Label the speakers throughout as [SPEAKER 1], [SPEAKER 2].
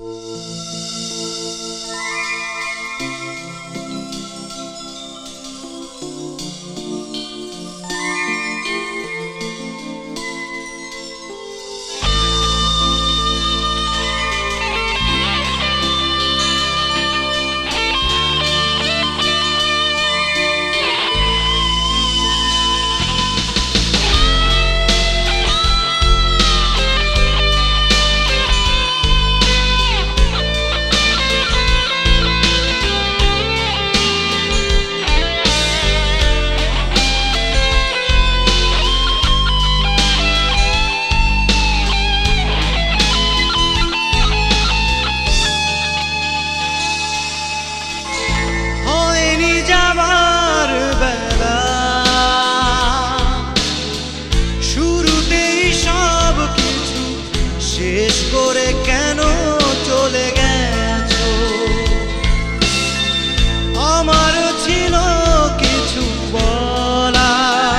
[SPEAKER 1] শেষ করে কেন চলে গেছো? আমারও ছিল কিছু বলা,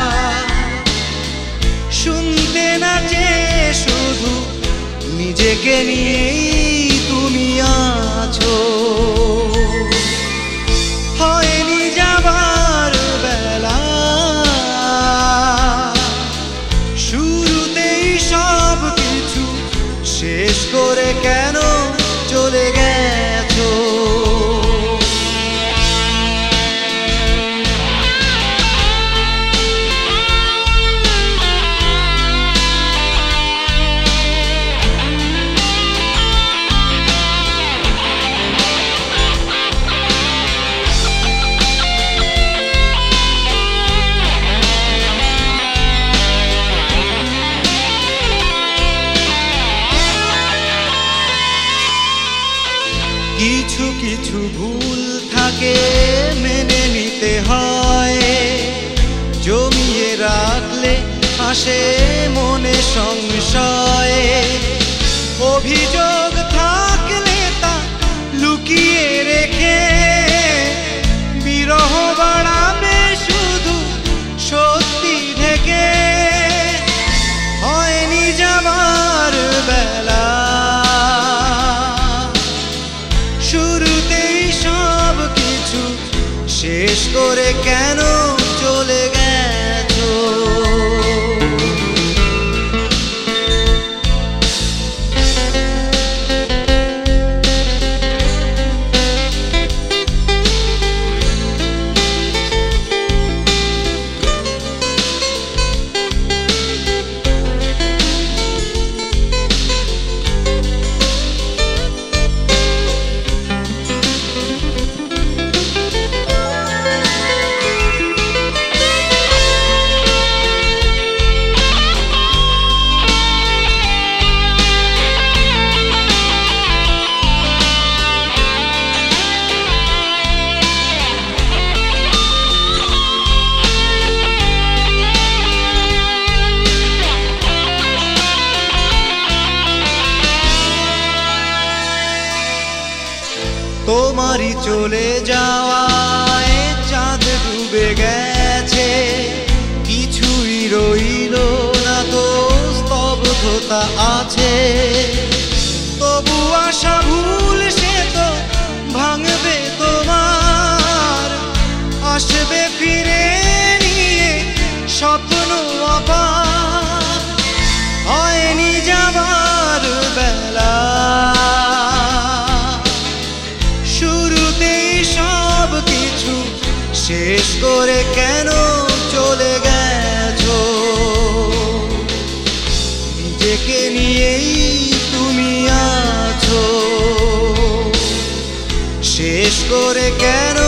[SPEAKER 1] শুনতে না চেয়ে শুধু নিজেকে নিয়েই তুমি আছো। হয়নি যাবার বেলা, শুরুতেই সব কিছু শেষ করে কেন চলে গেছো? কিছু কিছু ভুল থাকে মেনে নিতে হয়, জমিয়ে রাখলে আসে মনে সংশয়। অভিযোগ থাকলে তা লুকিয়ে রেখে বিরহ বাড়াবে শুধু সত্যি ঢেকে। হয়নি যাবার বেলা, শুরুতেই সব কিছু শেষ করে কেন চলে গেছো? তোমারই চলে যাওয়ায় চাঁদ ডুবে গেছে, কিছুই রইল না তো স্তব্ধতা আছে। তবু আশা ভুল সে তো ভাঙবে তোমার, আসবে ফিরে নিয়ে স্বপ্ন আবার। হয়নি যাবার বেলা, শুরুতেই সব কিছু শেষ করে কেন চলে গেছো? নিজেকে নিয়েই তুমি আছো, শেষ করে কেন